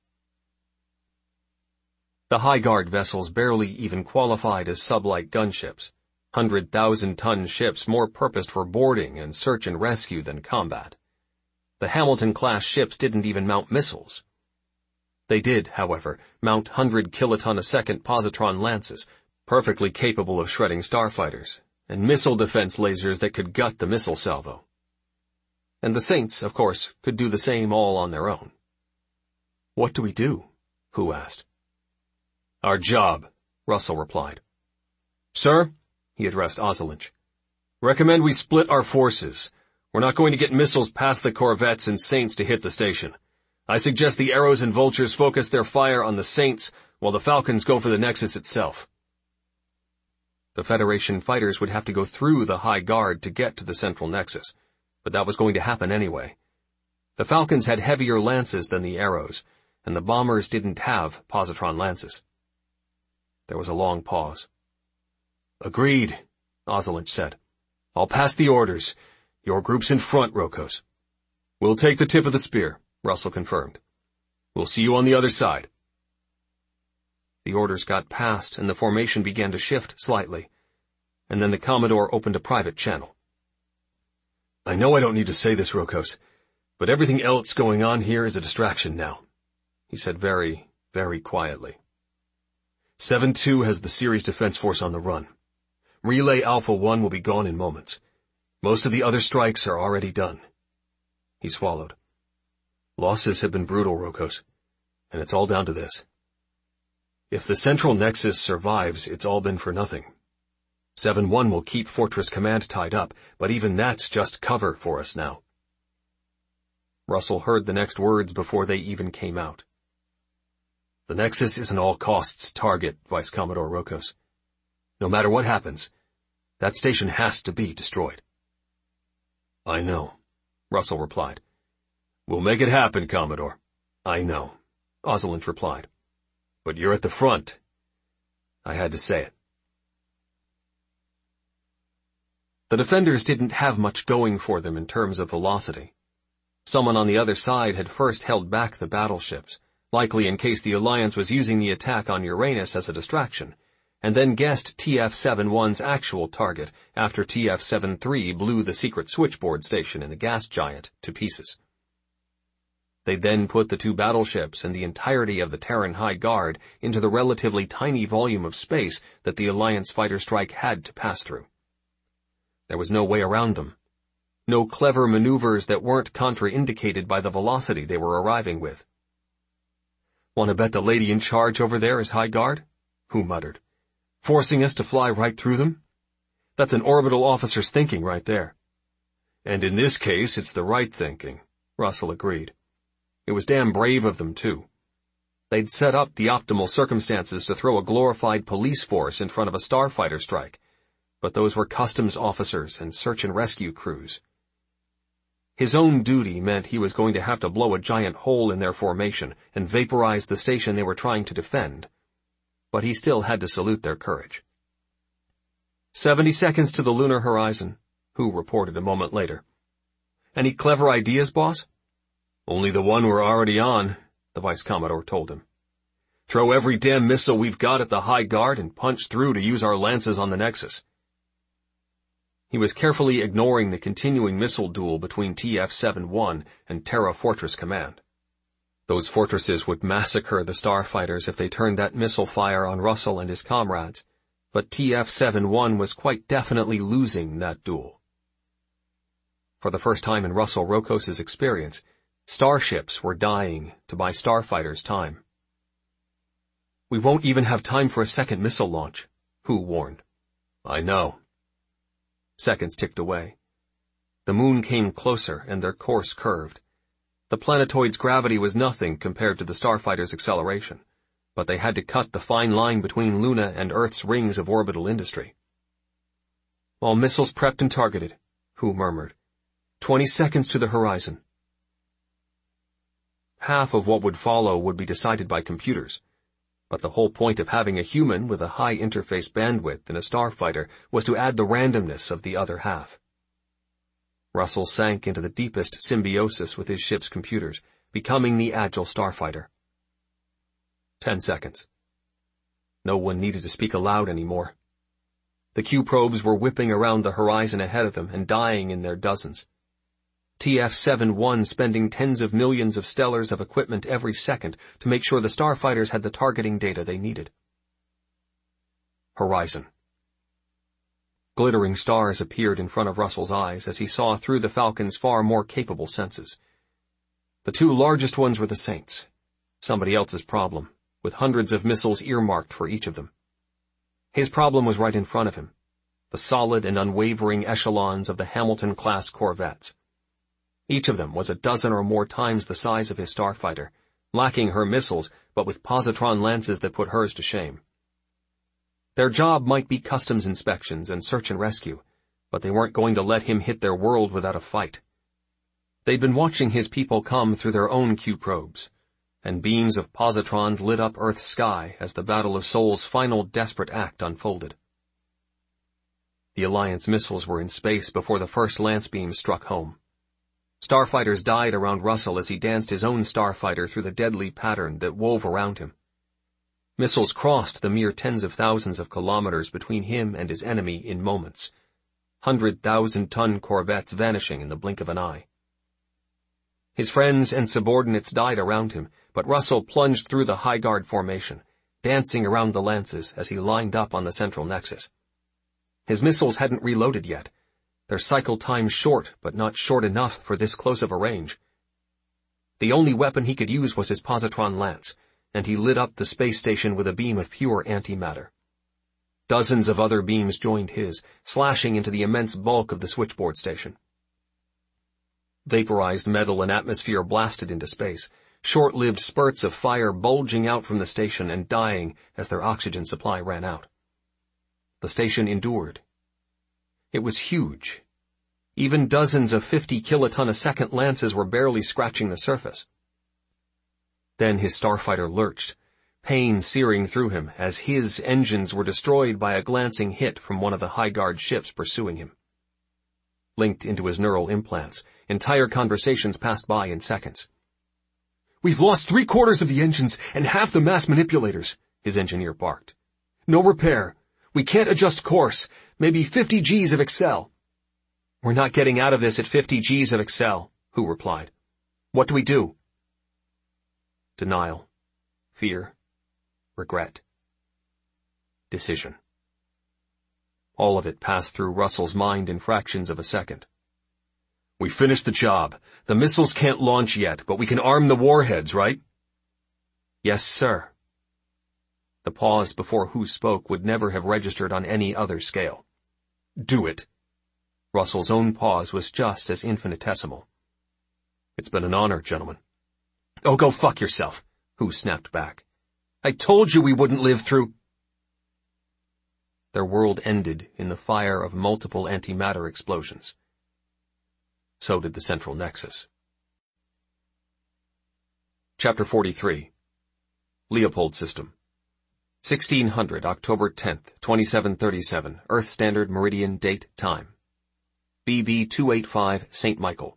The High Guard vessels barely even qualified as sublight gunships, 100,000-ton ships more purposed for boarding and search and rescue than combat. The Hamilton-class ships didn't even mount missiles. They did, however, mount 100-kiloton-a-second positron lances, perfectly capable of shredding starfighters, and missile defense lasers that could gut the missile salvo. And the Saints, of course, could do the same all on their own. What do we do? Hu asked. Our job, Russell replied. Sir, he addressed Ocelot, recommend we split our forces. We're not going to get missiles past the corvettes and Saints to hit the station. I suggest the Arrows and Vultures focus their fire on the Saints while the Falcons go for the Nexus itself. The Federation fighters would have to go through the High Guard to get to the central nexus, but that was going to happen anyway. The Falcons had heavier lances than the Arrows, and the bombers didn't have positron lances. There was a long pause. Agreed, Ocelot said. I'll pass the orders. Your group's in front, Rokos. We'll take the tip of the spear, Russell confirmed. We'll see you on the other side. The orders got passed and the formation began to shift slightly, and then the Commodore opened a private channel. I know I don't need to say this, Rokos, but everything else going on here is a distraction now, he said very, very quietly. 7-2 has the Ceres Defense Force on the run. Relay Alpha 1 will be gone in moments. Most of the other strikes are already done. He swallowed. Losses have been brutal, Rokos. And it's all down to this. If the Central Nexus survives, it's all been for nothing. 7-1 will keep Fortress Command tied up, but even that's just cover for us now. Russell heard the next words before they even came out. The Nexus is an all-costs target, Vice Commodore Rokos. No matter what happens, that station has to be destroyed. I know, Russell replied. We'll make it happen, Commodore. I know, Ozolinsh replied. But you're at the front. I had to say it. The defenders didn't have much going for them in terms of velocity. Someone on the other side had first held back the battleships, likely in case the Alliance was using the attack on Uranus as a distraction, and then guessed TF-71's actual target after TF-73 blew the secret switchboard station in the gas giant to pieces. They then put the two battleships and the entirety of the Terran High Guard into the relatively tiny volume of space that the Alliance fighter strike had to pass through. There was no way around them. No clever maneuvers that weren't contraindicated by the velocity they were arriving with. Want to bet the lady in charge over there is High Guard? Hu muttered. Forcing us to fly right through them? That's an orbital officer's thinking right there. And in this case, it's the right thinking, Russell agreed. It was damn brave of them, too. They'd set up the optimal circumstances to throw a glorified police force in front of a starfighter strike, but those were customs officers and search and rescue crews. His own duty meant he was going to have to blow a giant hole in their formation and vaporize the station they were trying to defend. But he still had to salute their courage. 70 seconds to the lunar horizon, Hu reported a moment later. Any clever ideas, boss? Only the one we're already on, the Vice Commodore told him. Throw every damn missile we've got at the High Guard and punch through to use our lances on the Nexus. He was carefully ignoring the continuing missile duel between TF-71 and Terra Fortress Command. Those fortresses would massacre the starfighters if they turned that missile fire on Russell and his comrades, but TF-71 was quite definitely losing that duel. For the first time in Russell Rokos's experience, starships were dying to buy starfighters time. We won't even have time for a second missile launch, Hu warned. I know. Seconds ticked away. The moon came closer and their course curved. The planetoid's gravity was nothing compared to the starfighter's acceleration, but they had to cut the fine line between Luna and Earth's rings of orbital industry. All missiles prepped and targeted, Hu murmured. 20 seconds to the horizon. Half of what would follow would be decided by computers, but the whole point of having a human with a high interface bandwidth in a starfighter was to add the randomness of the other half. Russell sank into the deepest symbiosis with his ship's computers, becoming the agile starfighter. 10 seconds. No one needed to speak aloud anymore. The Q-probes were whipping around the horizon ahead of them and dying in their dozens. TF-71 spending tens of millions of stellars of equipment every second to make sure the starfighters had the targeting data they needed. Horizon. Glittering stars appeared in front of Russell's eyes as he saw through the Falcon's far more capable senses. The two largest ones were the Saints, somebody else's problem, with hundreds of missiles earmarked for each of them. His problem was right in front of him, the solid and unwavering echelons of the Hamilton-class corvettes. Each of them was a dozen or more times the size of his starfighter, lacking her missiles, but with positron lances that put hers to shame. Their job might be customs inspections and search and rescue, but they weren't going to let him hit their world without a fight. They'd been watching his people come through their own Q-probes, and beams of positrons lit up Earth's sky as the Battle of Sol's final desperate act unfolded. The Alliance missiles were in space before the first lance beam struck home. Starfighters died around Russell as he danced his own starfighter through the deadly pattern that wove around him. Missiles crossed the mere tens of thousands of kilometers between him and his enemy in moments, 100,000-ton corvettes vanishing in the blink of an eye. His friends and subordinates died around him, but Russell plunged through the High Guard formation, dancing around the lances as he lined up on the central nexus. His missiles hadn't reloaded yet, their cycle time short, but not short enough for this close of a range. The only weapon he could use was his positron lance, and he lit up the space station with a beam of pure antimatter. Dozens of other beams joined his, slashing into the immense bulk of the switchboard station. Vaporized metal and atmosphere blasted into space, short-lived spurts of fire bulging out from the station and dying as their oxygen supply ran out. The station endured. It was huge. Even dozens of 50-kiloton-a-second lances were barely scratching the surface. Then his starfighter lurched, pain searing through him as his engines were destroyed by a glancing hit from one of the high-guard ships pursuing him. Linked into his neural implants, entire conversations passed by in seconds. "We've lost 3/4 of the engines and half the mass manipulators," his engineer barked. "No repair. We can't adjust course. Maybe 50 Gs of Excel." "We're not getting out of this at 50 Gs of Excel," Hu replied. "What do we do?" Denial, fear, regret, decision. All of it passed through Russell's mind in fractions of a second. "We finished the job. The missiles can't launch yet, but we can arm the warheads, right?" "Yes, sir." The pause before Hu spoke would never have registered on any other scale. "Do it." Russell's own pause was just as infinitesimal. "It's been an honor, gentlemen." "Oh, go fuck yourself," Hu snapped back. "I told you we wouldn't live through—" Their world ended in the fire of multiple antimatter explosions. So did the central nexus. Chapter 43. Leopold System. 1600, October 10th, 2737, Earth Standard Meridian Date Time. BB 285, St. Michael.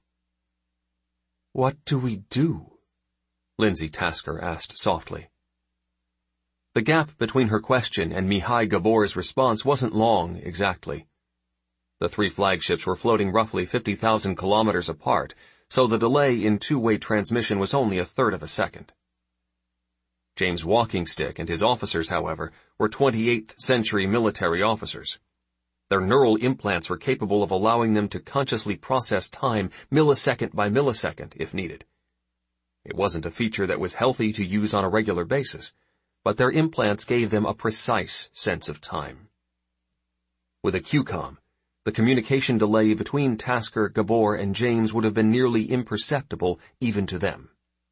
"What do we do?" Lindsay Tasker asked softly. The gap between her question and Mihai Gabor's response wasn't long, exactly. The 3 flagships were floating roughly 50,000 kilometers apart, so the delay in two-way transmission was only 1/3 of a second. James Walkingstick and his officers, however, were 28th century military officers. Their neural implants were capable of allowing them to consciously process time millisecond by millisecond if needed. It wasn't a feature that was healthy to use on a regular basis, but their implants gave them a precise sense of time. With a QCOM, the communication delay between Tasker, Gabor, and James would have been nearly imperceptible even to them.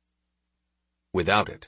Without it,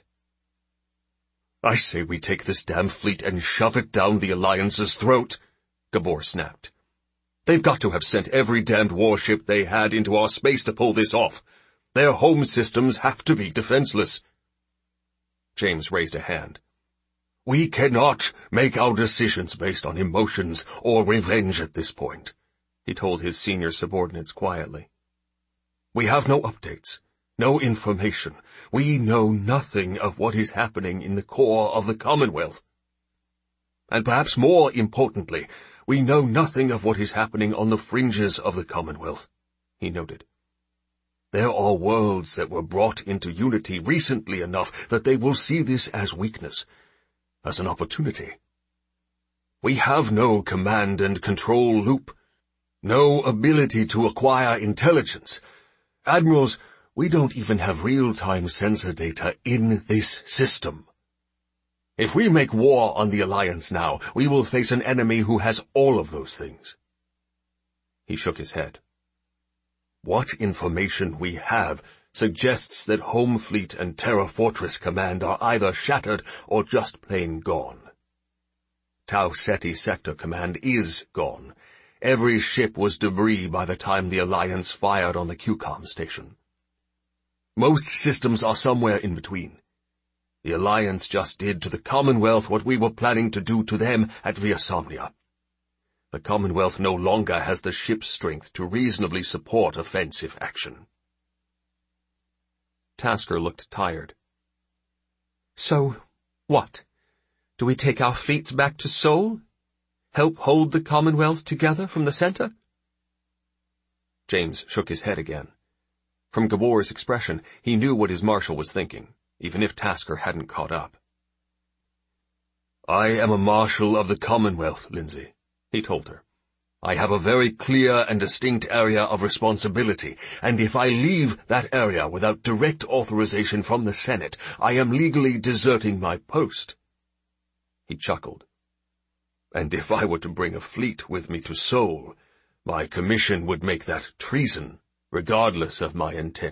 "I say we take this damn fleet and shove it down the Alliance's throat," Gabor snapped. "They've got to have sent every damned warship they had into our space to pull this off. Their home systems have to be defenseless." James raised a hand. "We cannot make our decisions based on emotions or revenge at this point," he told his senior subordinates quietly. "We have no updates, no information. We know nothing of what is happening in the core of the Commonwealth. And perhaps more importantly, we know nothing of what is happening on the fringes of the Commonwealth," he noted. "There are worlds that were brought into unity recently enough that they will see this as weakness, as an opportunity. We have no command and control loop, no ability to acquire intelligence. Admirals, we don't even have real-time sensor data in this system. If we make war on the Alliance now, we will face an enemy who has all of those things." He shook his head. "What information we have suggests that Home Fleet and Terra Fortress Command are either shattered or just plain gone. Tau Ceti Sector Command is gone. Every ship was debris by the time the Alliance fired on the QCOM station. Most systems are somewhere in between. The Alliance just did to the Commonwealth what we were planning to do to them at Via Somnia. The Commonwealth no longer has the ship strength to reasonably support offensive action." Tasker looked tired. "So, what? Do we take our fleets back to Sol? Help hold the Commonwealth together from the center?" James shook his head again. From Gabor's expression, he knew what his marshal was thinking, even if Tasker hadn't caught up. "I am a marshal of the Commonwealth, Lindsay," he told her. I have a very clear and distinct area of responsibility, and if I leave that area without direct authorization from the Senate, I am legally deserting my post." He chuckled. "And if I were to bring a fleet with me to Seoul, my commission would make that treason, regardless of my intent."